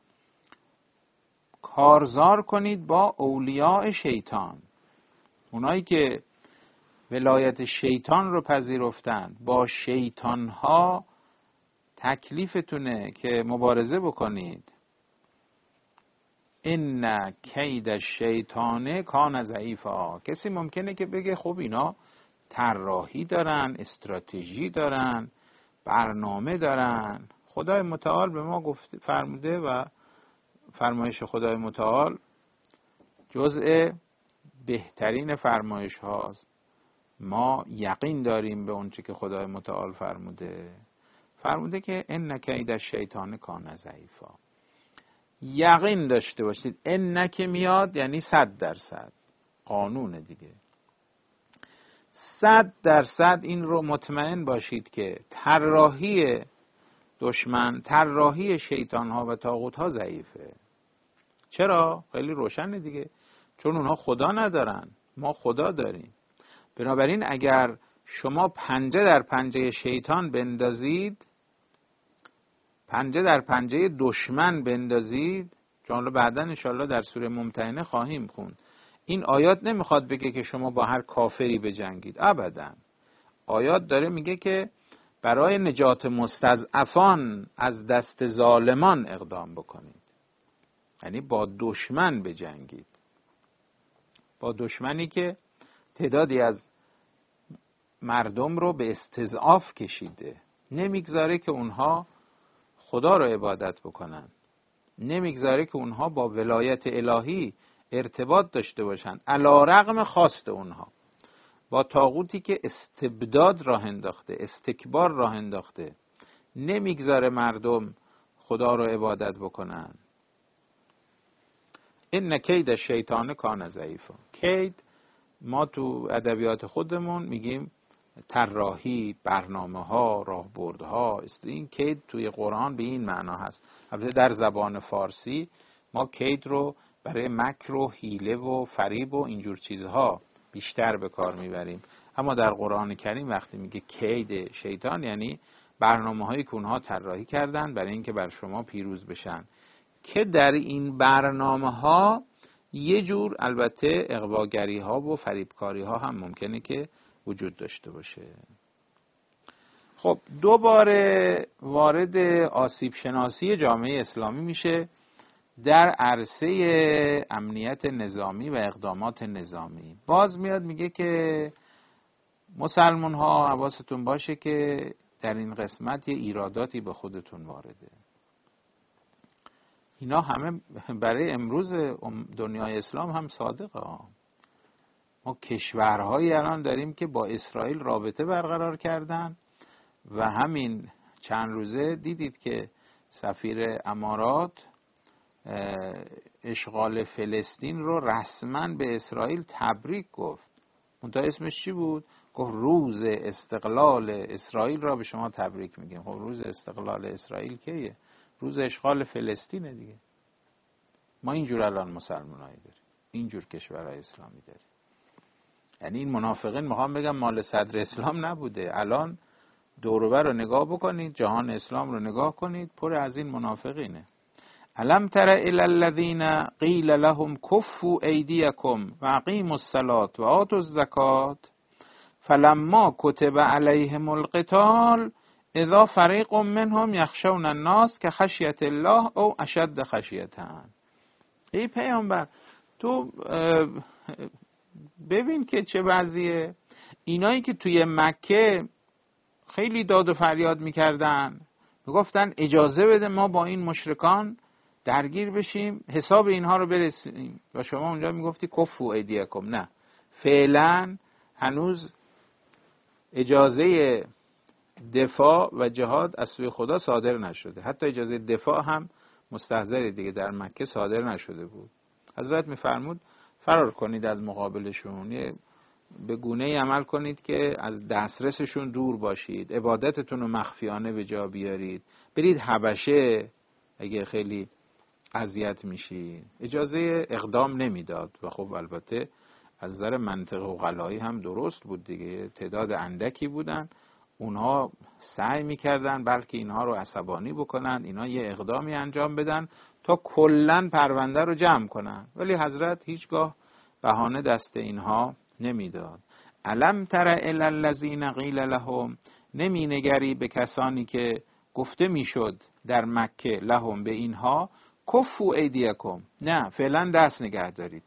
کارزار کنید با اولیاء شیطان. اونایی که ولایت شیطان رو پذیرفتن، با شیطان ها تکلیفتونه که مبارزه بکنید. ان کید الشیطان کان ضعیفا. کسی ممکنه که بگه خب اینا طراحی دارن، استراتژی دارن، برنامه دارن. خدای متعال به ما گفت فرموده و فرمایش خدای متعال جزء بهترین فرمایش هاست. ما یقین داریم به اونچه که خدای متعال فرموده که ان کید الشیطان کان ضعیفا. یقین داشته باشید. ان که میاد یعنی 100%، قانون دیگه. 100% این رو مطمئن باشید که طراحی دشمن، طراحی شیطان ها و طاغوت ها ضعیفه. چرا؟ خیلی روشنه دیگه، چون اونها خدا ندارن، ما خدا داریم. بنابراین اگر شما پنجه در پنجه شیطان بندازید، پنجه در پنجه دشمن بندازید، چون بعدا انشاءالله در سوره ممتحنه خواهیم خوند، این آیات نمیخواد بگه که شما با هر کافری بجنگید، ابدا. آیات داره میگه که برای نجات مستضعفان از دست ظالمان اقدام بکنید، یعنی با دشمن بجنگید، با دشمنی که تعدادی از مردم رو به استضعاف کشیده، نمیگذاره که اونها خدا رو عبادت بکنن، نمیگذاره که اونها با ولایت الهی ارتباط داشته باشن، علی رغم خواست اونها، با طاغوتی که استبداد راه انداخته، استکبار راه انداخته، نمیگذاره مردم خدا رو عبادت بکنن. ان کید الشیطان کان ضعیفا. کید ما تو ادبیات خودمون میگیم طراحی، برنامه‌ها، راهبردها. این کید توی قرآن به این معنا هست. البته در زبان فارسی ما کید رو برای مکر و حیله و فریب و اینجور چیزها بیشتر به کار میبریم، اما در قرآن کریم وقتی میگه کید شیطان یعنی برنامه‌هایی که اونها طراحی کردن برای اینکه بر شما پیروز بشن، که در این برنامه‌ها یه جور البته اغواگری ها و فریبکاری ها هم ممکنه که وجود داشته باشه. خب دوباره وارد آسیب شناسی جامعه اسلامی میشه در عرصه امنیت نظامی و اقدامات نظامی. باز میاد میگه که مسلمان ها حواستون باشه که در این قسمت یه ایراداتی به خودتون وارده. اینا همه برای امروز دنیای اسلام هم صادقه ها. ما کشورهایی الان داریم که با اسرائیل رابطه برقرار کردن و همین چند روزه دیدید که سفیر امارات اشغال فلسطین رو رسما به اسرائیل تبریک گفت. منتها اسمش چی بود؟ گفت روز استقلال اسرائیل را به شما تبریک میگیم. خب روز استقلال اسرائیل کیه؟ روز اشغال فلسطینه دیگه. ما اینجور الان مسلمانایی داریم، اینجور کشورهای اسلامی داریم. یعنی این منافقین میخوام بگم مال صدر اسلام نبوده. الان دور و بر رو نگاه بکنید، جهان اسلام رو نگاه کنید، پر از این منافقینه. الم تر الی الذین قیل لهم کفوا ایدیکم و اقیموا الصلاة و آتوا الزکاة فلما کتب علیهم القتال اذا فریق منهم یخشون الناس که خشیت الله او اشد خشیتً. ای پیامبر تو ببین که چه وضعیه. اینایی که توی مکه خیلی داد و فریاد میکردن، میگفتن اجازه بده ما با این مشرکان درگیر بشیم، حساب اینها رو برسیم، و شما اونجا میگفتی کفوا ایدیکم. نه، فعلا هنوز اجازه دفاع و جهاد از سوی خدا صادر نشده. حتی اجازه دفاع هم مستحضر دیگه در مکه صادر نشده بود. حضرت میفرمود فرار کنید از مقابلشون، به گونه‌ای عمل کنید که از دسترسشون دور باشید، عبادتتون رو مخفیانه به جا بیارید، برید حبشه اگه خیلی اذیت میشید. اجازه اقدام نمیداد و خب البته از نظر منطق و غلایی هم درست بود دیگه. تعداد اندکی بودن، اونها سعی میکردن بلکه اینها رو عصبانی بکنن، اینها یه اقدامی انجام بدن تا کلن پرونده رو جمع کنن، ولی حضرت هیچگاه بهانه دست اینها نمیداد. الم تر الی الذین قیل لهم، نمی نگری به کسانی که گفته میشد در مکه لهم به اینها کفوا ایدیکم، نه فعلا دست نگه دارید.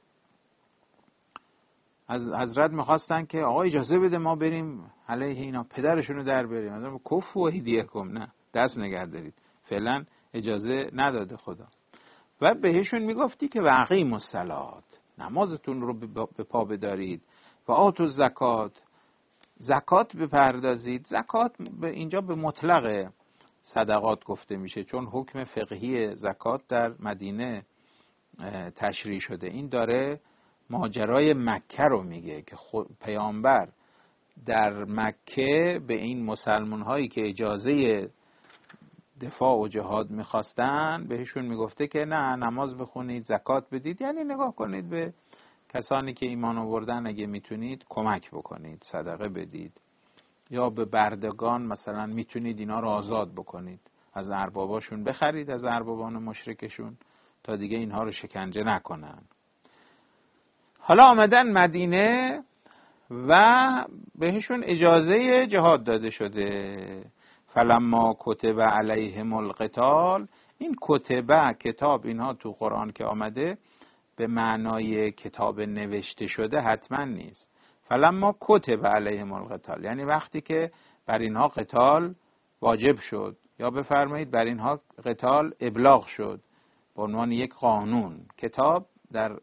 از حضرت میخواستن که آقا اجازه بده ما بریم علیه اینا پدرشونو در بریم. کفوا ایدیکم، نه دست نگه دارید، فعلا اجازه نداده خدا. و بهشون میگفتی که واقیموا الصلاة، نمازتون رو به پا بدارید، و آتوا الزکات، زکات بپردازید. زکات اینجا به مطلق صدقات گفته میشه، چون حکم فقهی زکات در مدینه تشریع شده. این داره ماجرای مکه رو میگه که پیامبر در مکه به این مسلمان هایی که اجازه دفاع و جهاد میخواستن بهشون میگفته که نه، نماز بخونید، زکات بدید. یعنی نگاه کنید به کسانی که ایمان آوردن، اگه میتونید کمک بکنید، صدقه بدید، یا به بردگان مثلا میتونید اینا رو آزاد بکنید، از ارباباشون بخرید، از اربابان مشرکشون، تا دیگه اینها رو شکنجه نکنن. حالا آمدن مدینه و بهشون اجازه جهاد داده شده. فلما کتب علیهم القتال، این کتبه کتاب، اینها تو قرآن که آمده به معنای کتاب نوشته شده حتما نیست. فلما کتب علیهم القتال یعنی وقتی که بر اینها قتال واجب شد، یا بفرمایید بر اینها قتال ابلاغ شد به عنوان یک قانون. کتاب در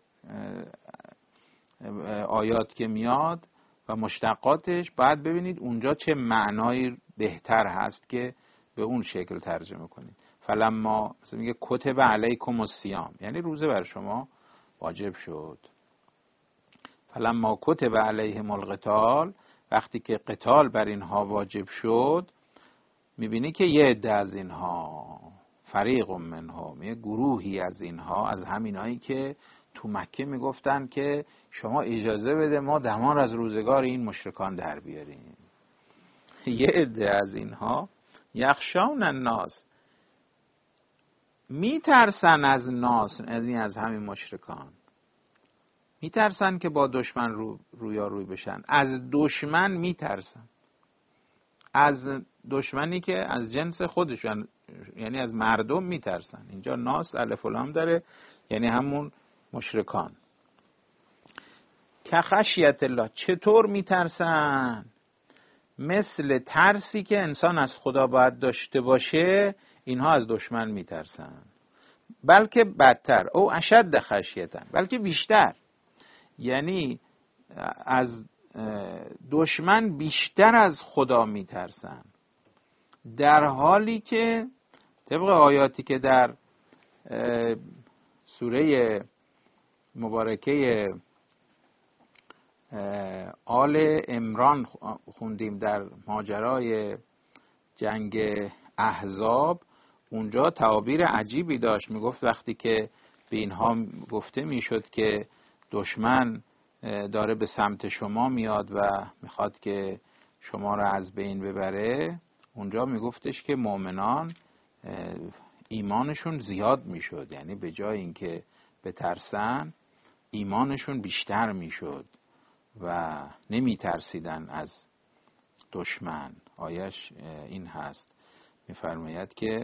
آیات که میاد و مشتقاتش باید ببینید اونجا چه معنایی بهتر هست که به اون شکل ترجمه کنید. فلما مثلا میگه کتب علیکم الصیام، یعنی روزه بر شما واجب شد. فلما کتب علیهم القتال، وقتی که قتال بر اینها واجب شد، میبینی که یه عده از اینها، فریق منهم، یه گروهی از اینها، از همینایی که تو مکه میگفتن که شما اجازه بده ما دمان از روزگار این مشرکان در بیاریم، یه عده از اینها یخشون الناس، میترسن از ناس، از همین مشرکان. میترسن که با دشمن رویاروی بشن، از دشمن میترسن، از دشمنی که از جنس خودشون، یعنی از مردم میترسن. اینجا ناس الف و لام داره، یعنی همون مشرکان. که خشیت الله، چطور میترسن؟ مثل ترسی که انسان از خدا باید داشته باشه، اینها از دشمن میترسن. بلکه بدتر، او اشد خشیتن، بلکه بیشتر، یعنی از دشمن بیشتر از خدا میترسن، در حالی که طبق آیاتی که در سوره مبارکه آل عمران خوندیم در ماجرای جنگ احزاب، اونجا تعابیر عجیبی داشت. میگفت وقتی که به اینها گفته میشد که دشمن داره به سمت شما میاد و میخواد که شما را از بین ببره، اونجا میگفتش که مؤمنان ایمانشون زیاد میشد، یعنی به جای اینکه بترسن ایمانشون بیشتر میشد و نمیترسیدن از دشمن. آیش این هست، میفرماید که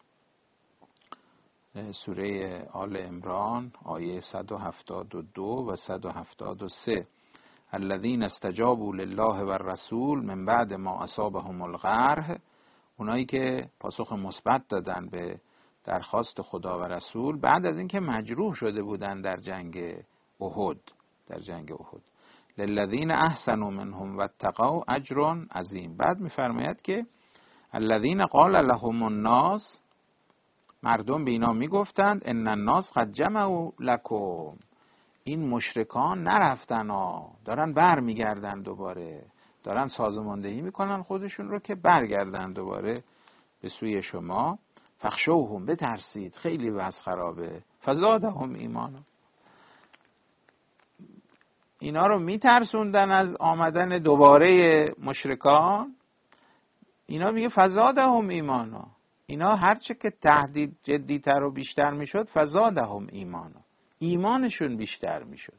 سوره آل عمران آیه 172 و 173 الذین استجابوا لله و الرسول من بعد ما اصابهم القرح، اونایی که پاسخ مثبت دادن به درخواست خدا و رسول بعد از اینکه مجروح شده بودن در جنگ احد. للذین احسنوا منهم واتقوا اجر عظیم. بعد میفرماید که الذین قال لهم الناس، مردم به اینا میگفتند ان الناس قد جمعوا لکم، این مشرکان نرفتن دارن بر میگردن، دوباره دارن سازماندهی میکنن خودشون رو که برگردن دوباره به سوی شما. فخشوهم، بترسید، خیلی وضع خرابه. فزادهم ایمانا، اینا رو میترسوندن از آمدن دوباره مشرکان. اینا میگه فزادهم ایمانا، اینا هرچه که تهدید جدیتر و بیشتر میشد فزادهم ایمانا، ایمانشون بیشتر میشد.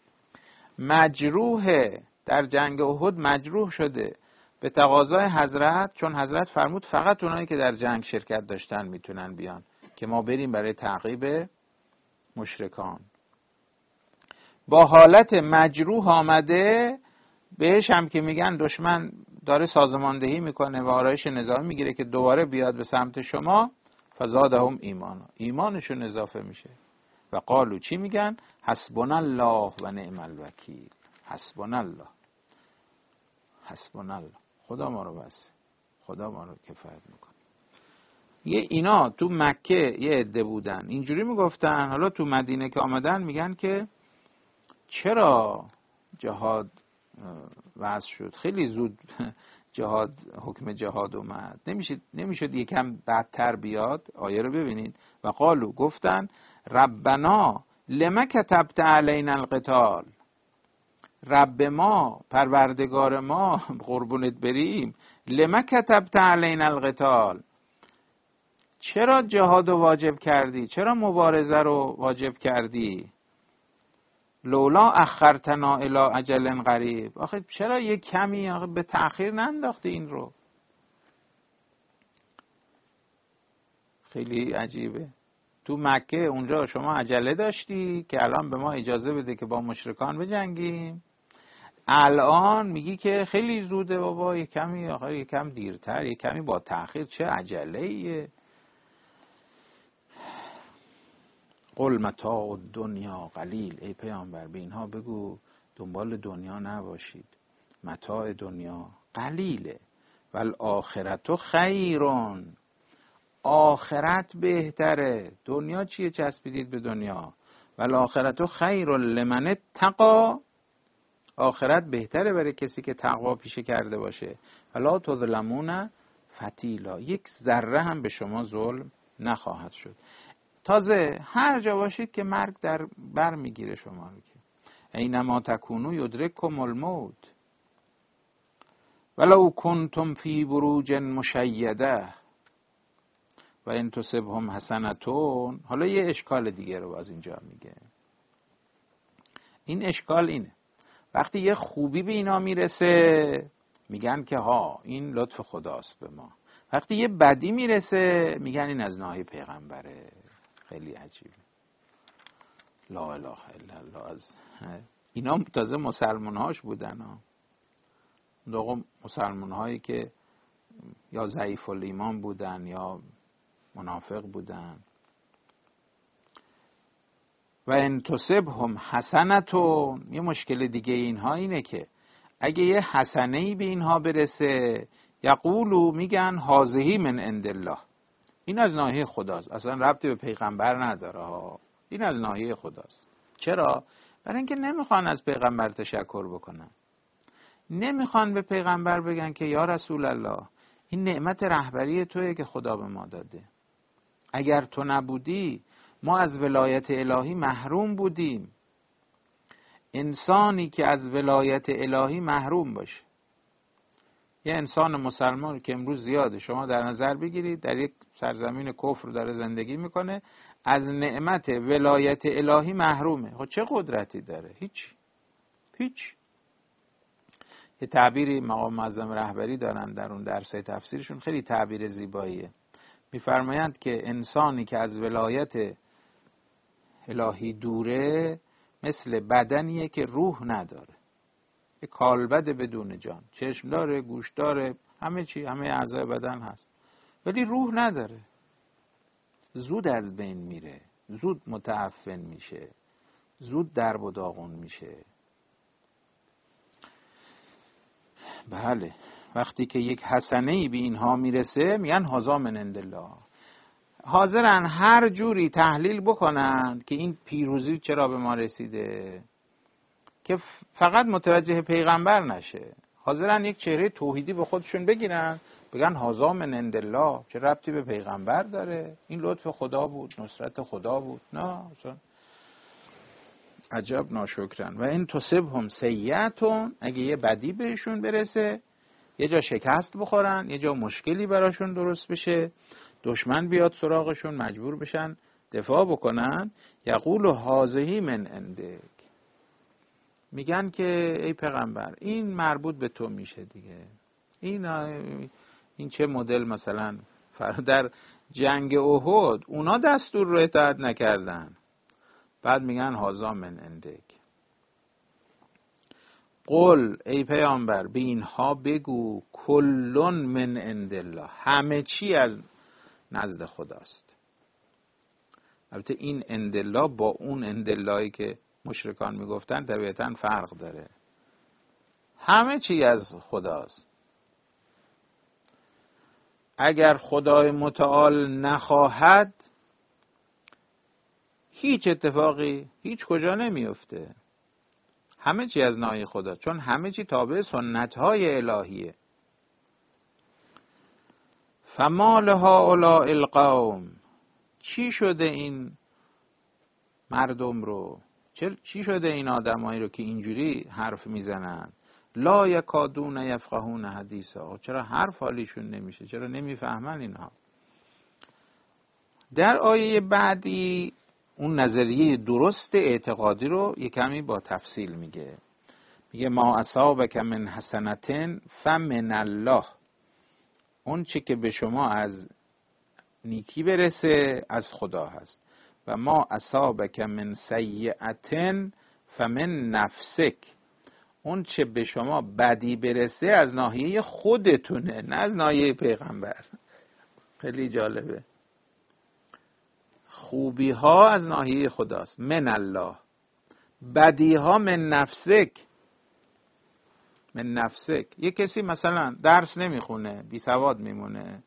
مجروح در جنگ احد مجروح شده به تقاضای حضرت، چون حضرت فرمود فقط اونایی که در جنگ شرکت داشتن میتونن بیان که ما بریم برای تعقیب مشرکان. با حالت مجروح آمده، بهش هم که میگن دشمن داره سازماندهی میکنه و آرایش نظامی میگیره که دوباره بیاد به سمت شما، فزادهم ایمانا، ایمانشون اضافه میشه. و قالو، چی میگن؟ حسبنا الله و نعم الوکیل. حسبنا الله، حسبنا الله، خدا ما رو بس، خدا ما رو کفایت میکنه. یه اینا تو مکه یه عده بودن اینجوری میگفتن، حالا تو مدینه که آمدن میگن که چرا جهاد وضع شد، خیلی زود جهاد، حکم جهاد اومد، نمیشد یکم بدتر بیاد. آیه رو ببینید. و قالو، گفتن ربنا لما کتبت علینا القتال، رب ما، پروردگار ما، قربونت بریم، لما کتبت علینا القتال، چرا جهاد رو واجب کردی، چرا مبارزه رو واجب کردی؟ لولا اخرتنا الی اجل قریب، آخه چرا یه کمی به تأخیر ننداختی این رو؟ خیلی عجیبه. تو مکه اونجا شما عجله داشتی که الان به ما اجازه بده که با مشرکان بجنگیم، الان میگی که خیلی زوده بابا، یه کمی، آخه یه کم دیرتر، یه کمی با تأخیر، چه عجله‌ایه؟ قل متاع الدنیا قلیل، ای پیامبر به اینها بگو دنبال دنیا نباشید، متاع دنیا قلیله، والآخرت خیرون، آخرت بهتره. دنیا چیه چسبیدید به دنیا؟ والآخرت خیر لمن اتقی، آخرت بهتره برای کسی که تقوا پیشه کرده باشه. فلا تظلمون فتیلا، یک ذره هم به شما ظلم نخواهد شد. تازه هر جا باشید که مرگ در بر میگیره شما رو، که اینما تکونو یدرککم الموت ولو کنتم فی بروج مشیده و ان تصبهم حسنتون. حالا یه اشکال دیگه رو از اینجا میگه، این اشکال اینه، وقتی یه خوبی به اینا میرسه میگن که ها این لطف خداست به ما، وقتی یه بدی میرسه میگن این از ناحیه پیغمبره. خیلی عجیبه. لا اله الا الله. اینا تازه مسلمان هاش بودن ها، دوم مسلمان هایی که یا ضعیف الایمان بودن یا منافق بودن. و ان تصبهم حسنتون، یه مشکل دیگه اینها اینه که اگه یه حسنه‌ای به اینها برسه یقولو، میگن هذه من عند الله، این از ناحیه خداست، اصلا ربطی به پیغمبر نداره ها، این از ناحیه خداست. چرا؟ برای اینکه نمیخوان از پیغمبر تشکر بکنن، نمیخوان به پیغمبر بگن که یا رسول الله این نعمت رهبری توئه که خدا به ما داده، اگر تو نبودی ما از ولایت الهی محروم بودیم. انسانی که از ولایت الهی محروم باشه، یه انسان مسلمان که امروز زیاده، شما در نظر بگیرید در یک سرزمین کفر داره زندگی میکنه، از نعمت ولایت الهی محرومه، خب چه قدرتی داره؟ هیچ. یه تعبیری مقام معظم رهبری دارن در اون درسای تفسیرشون، خیلی تعبیر زیباییه. میفرمایند که انسانی که از ولایت الهی دوره مثل بدنیه که روح نداره، یه کالبد بدون جان، چشم داره، گوش داره، همه چی، همه اعضای بدن هست، ولی روح نداره. زود از بین میره، زود متعفن میشه، زود درب و داغون میشه. بله، وقتی که یک حسنه‌ای به اینها میرسه میگن هذا من عند الله، حاضرن هر جوری تحلیل بکنن که این پیروزی چرا به ما رسیده، که فقط متوجه پیغمبر نشه. حاضرن یک چهره توحیدی به خودشون بگیرن، بگن هذا من عند الله، چه ربطی به پیغمبر داره، این لطف خدا بود، نصرت خدا بود. نه اصلا. عجب ناشکرن. و این تصبهم سیئتون، اگه یه بدی بهشون برسه، یه جا شکست بخورن، یه جا مشکلی براشون درست بشه، دشمن بیاد سراغشون، مجبور بشن دفاع بکنن، یقول هذه من عندک، میگن که ای پیغمبر این مربوط به تو میشه دیگه، این چه مدل مثلا در جنگ احد اونا دستور رو اطاعت نکردن، بعد میگن هذا من عندک. قل ای پیامبر به اینها بگو کلون من عند الله، همه چی از نزد خداست. البته این عند الله با اون عند اللهی که مشرکان میگفتن طبیعتاً فرق داره. همه چی از خداست. اگر خدای متعال نخواهد هیچ اتفاقی هیچ کجا نمیفته. همه چی از ناحیه خدا، چون همه چی تابع سنت‌های الهیه. فما لهؤلاء القوم، چی شده این مردم رو، چی شده این آدمایی رو که اینجوری حرف میزنن؟ لا یکادون یفقهون حدیثا، چرا حرف حالیشون نمیشه، چرا نمیفهمن اینها؟ در آیه بعدی اون نظریه درست اعتقادی رو یک کمی با تفصیل میگه. میگه ما اصابک من حسنتن فمن الله، اون چی که به شما از نیکی برسه از خدا هست، و ما اصابک من سیئتن فمن نفسک، اون چه به شما بدی برسه از ناحیه خودتونه، نه از ناحیه پیغمبر. خیلی جالبه. خوبی ها از ناحیه خداست، من الله، بدی ها من نفسک. من نفسک، یه کسی مثلا درس نمیخونه، بی سواد میمونه،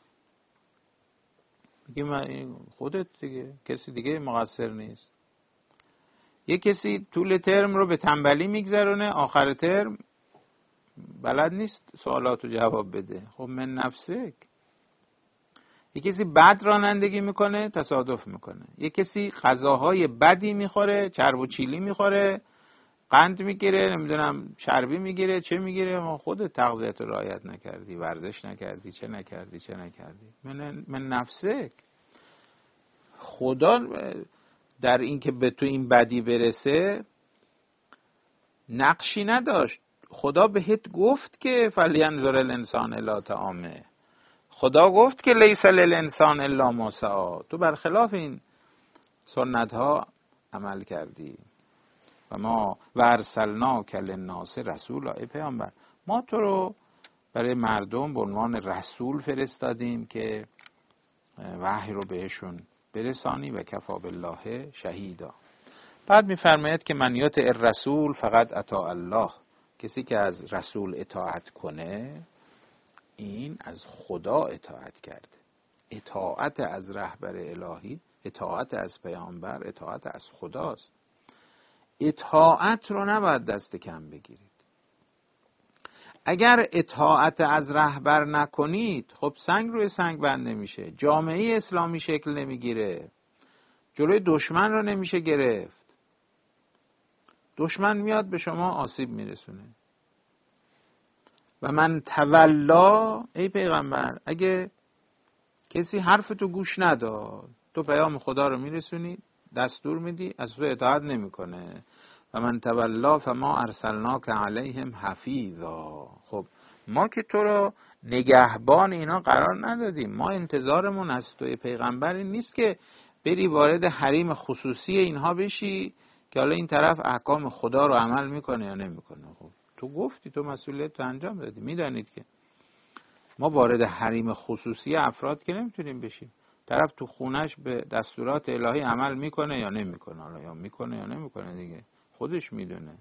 میگه من خودت دیگه، کسی دیگه مقصر نیست. یه کسی طول ترم رو به تنبلی میگذرونه، آخر ترم بلد نیست سوالاتو جواب بده، خب من نفسک. یه کسی بد رانندگی میکنه، تصادف میکنه. یه کسی غذاهای بدی میخوره، چرب و چیلی میخوره، قند میگیره، نمیدونم چربی میگیره، چه میگیره، ما خودت تغذیه‌ت رو رعایت نکردی، ورزش نکردی، چه نکردی. من نفسک. خدا در این که به تو این بدی برسه نقشی نداشت. خدا بهت گفت که فلینظر الانسان الی طعامه، خدا گفت که لیس للانسان الا ما سعی. تو برخلاف این سنت ها عمل کردی. و ما ارسلناک للناس رسولا، ای پیامبر ما تو رو برای مردم به عنوان رسول فرستادیم که وحی رو بهشون برسانی و کفی بالله شهیدا. بعد میفرماید که من یطع الرسول فقط اطاع الله، کسی که از رسول اطاعت کنه این از خدا اطاعت کرده. اطاعت از رهبر الهی، اطاعت از پیامبر، اطاعت از خداست. اطاعت رو نباید دست کم بگیرید. اگر اطاعت از رهبر نکنید خب سنگ روی سنگ بند نمیشه، جامعه اسلامی شکل نمیگیره، جلوی دشمن رو نمیشه گرفت. دشمن میاد به شما آسیب میرسونه. و من تولا، ای پیغمبر اگه کسی حرف تو گوش نداد، تو پیام خدا رو میرسونی، دستور میدی، از تو اطاعت نمیکنه. و من تولا فما ارسلناک علیهم حفیظا. خب ما که تو رو نگهبان اینا قرار ندادیم. ما انتظارمون از توی پیغمبر این نیست که بری وارد حریم خصوصی اینها بشی که حالا این طرف احکام خدا رو عمل میکنه یا نمیکنه. خب تو گفتی، تو مسئولیت تو انجام دادی. میدانید که ما وارد حریم خصوصی افراد که نمیتونیم بشیم. طرف تو خونش به دستورات الهی عمل میکنه یا نمیکنه، حالا یا میکنه یا نمیکنه دیگه خودش میدونه.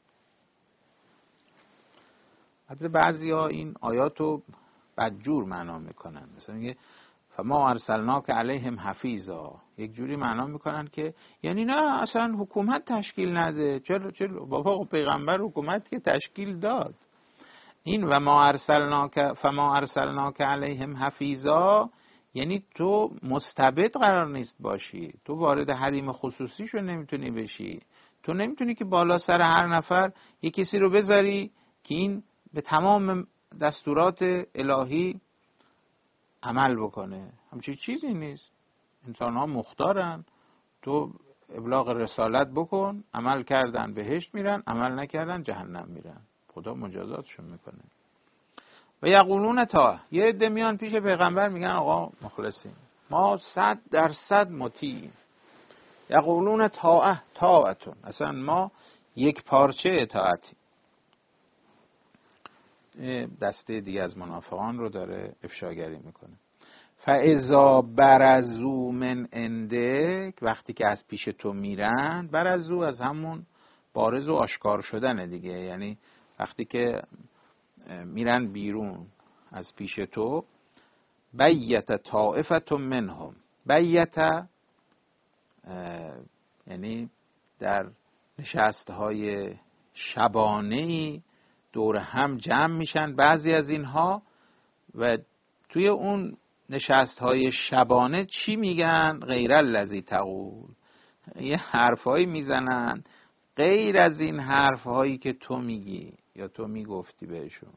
البته بعضیا این آیاتو بدجور معنا میکنن، مثلا میگه فما ارسلناک علیهم حفیظا، یک جوری معنا میکنن که یعنی نه اصلا حکومت تشکیل نده. چرا بابا پیغمبر حکومت که تشکیل داد. این و ما ارسلناک فما ارسلناک علیهم حفیظا یعنی تو مستبد قرار نیست باشی، تو وارد حریم خصوصیشو نمیتونی بشی. تو نمیتونی که بالا سر هر نفر یک کسی رو بذاری که این به تمام دستورات الهی عمل بکنه. همچین چیزی نیست. انسان ها مختارن. تو ابلاغ رسالت بکن، عمل کردن بهشت میرن، عمل نکردن جهنم میرن. خدا مجازاتشون میکنه. و یقولون طاعه، یه عده میان پیش پیغمبر میگن آقا مخلصیم، ما 100% مطیعیم. یقولون طاعه طاعتون، اصلا ما یک پارچه اطاعتیم. دسته دیگه از منافقان رو داره افشاگری میکنه. فاذا برزوا من عندک، وقتی که از پیش تو میرن، برزوا از همون بارز و آشکار شدن دیگه، یعنی وقتی که میرن بیرون از پیش تو، بیت طائفة منهم، بیت یعنی در نشستهای شبانه‌ای دور هم جمع میشن بعضی از اینها و توی اون نشستهای شبانه چی میگن؟ غیر الذی تقول، یه حرفایی میزنن غیر از این حرفهایی که تو میگی یا تو میگفتی بهشون.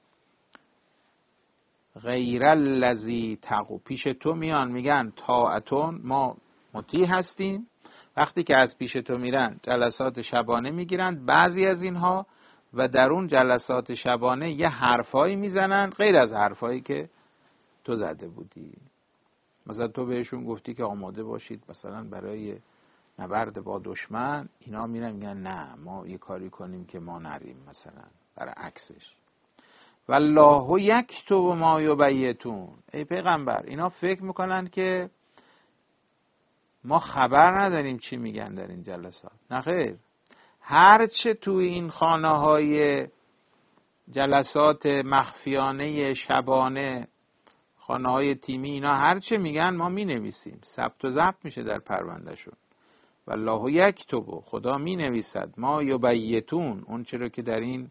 غیر الذی تقول، پیش تو میان میگن طاعتون، ما مطیع هستیم. وقتی که از پیش تو میرن جلسات شبانه میگیرن بعضی از اینها و در اون جلسات شبانه یه حرفایی میزنن غیر از حرفایی که تو زده بودی. مثلا تو بهشون گفتی که آماده باشید مثلا برای نبرد با دشمن، اینا میرن میگن نه ما یه کاری کنیم که ما نریم، مثلا برعکسش. والله یکتب ما یبیتون، ای پیغمبر اینا فکر میکنن که ما خبر نداریم چی میگن در این جلسات. نه خیر، هرچه توی این خانه های جلسات مخفیانه شبانه، خانه های تیمی، اینا هرچه میگن ما مینویسیم، ثبت و ضبط میشه در پروندهشون. والله یکتب، خدا مینویسد، ما یبیتون، اون چرا که در این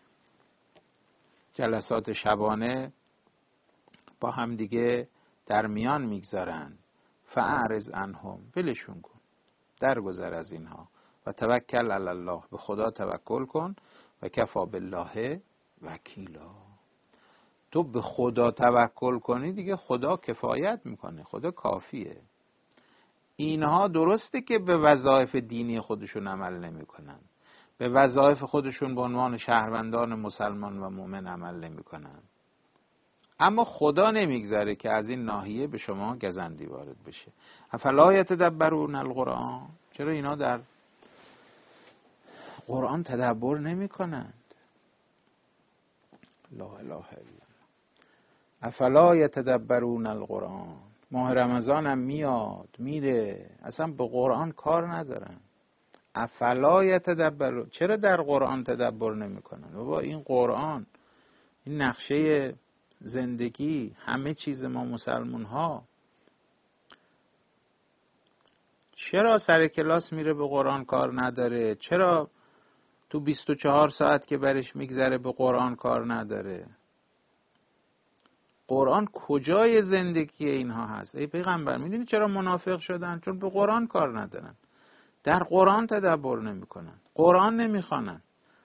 جلسات شبانه با هم دیگه در میان میگذارن. فاعرض عنهم، ولشون کن، درگذر از اینها. و توکل علی الله، به خدا توکل کن. و کفی بالله وکیلا، تو به خدا توکل کنی دیگه خدا کفایت میکنه، خدا کافیه. اینها درسته که به وظایف دینی خودشون عمل نمیکنن به وظایف خودشون به عنوان شهروندان مسلمان و مؤمن عمل نمی‌کنن. اما خدا نمیگذاره که از این ناحیه به شما گزندی وارد بشه. افلا یتدبرون القرآن، چرا اینا در قرآن تدبر نمی‌کنند؟ لا اله الا الله. افلا یتدبرون القرآن. ماه رمضان هم میاد میره، اصلا به قرآن کار ندارن. افلا یتدبرون، چرا در قرآن تدبر نمی‌کنن؟ بابا این قرآن، این نقشه زندگی، همه چیز ما مسلمون ها، چرا سر کلاس میره به قرآن کار نداره؟ چرا تو 24 ساعت که برش میگذره به قرآن کار نداره؟ قرآن کجای زندگی اینها هست؟ ای پیغمبر، میدونی چرا منافق شدن؟ چون به قرآن کار ندارن، در قرآن تدبر نمیکنن، قرآن نمیخوانن.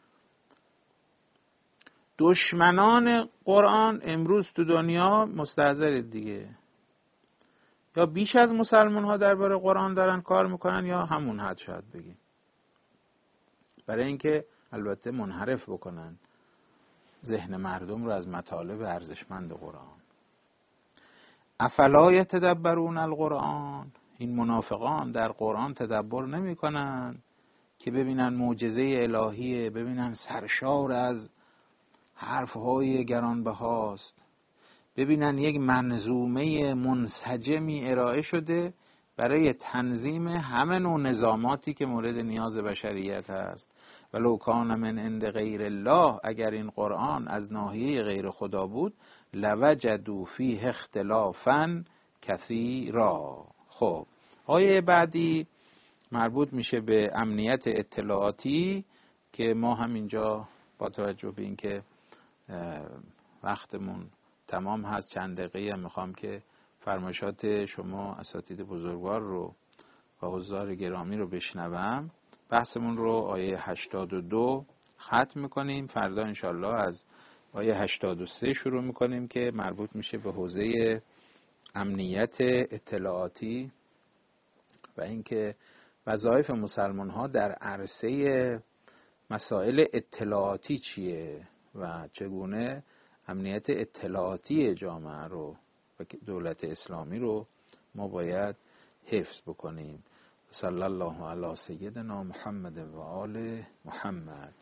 دشمنان قرآن امروز تو دنیا مستحضر دیگه، یا بیش از مسلمان ها درباره قرآن دارن کار میکنن یا همون حد شاید بگیم، برای اینکه البته منحرف بکنن ذهن مردم رو از مطالب ارزشمند قرآن. افلا یتدبرون القرآن، این منافقان در قرآن تدبر نمی کنن که ببینن معجزه الهیه، ببینن سرشار از حرفهای گرانبهاست، ببینن یک منظومه منسجمی ارائه شده برای تنظیم همه نوع نظاماتی که مورد نیاز بشریت هست. ولو کان من عند غیر الله، اگر این قرآن از ناحیه غیر خدا بود، لوجدوا فیه اختلافا کثیرا. خب آیه بعدی مربوط میشه به امنیت اطلاعاتی که ما هم اینجا با توجه به اینکه وقتمون تمام هست، چند دقیقه میخوام که فرمایشات شما اساتید بزرگوار رو و حضار گرامی رو بشنوم. بحثمون رو آیه 82 ختم میکنیم، فردا انشالله از آیه 83 شروع میکنیم که مربوط میشه به حوزه امنیت اطلاعاتی و اینکه وظایف مسلمان ها در عرصه مسائل اطلاعاتی چیه و چگونه امنیت اطلاعاتی جامعه رو و دولت اسلامی رو ما باید حفظ بکنیم. صلی الله علی سیدنا محمد و آل محمد.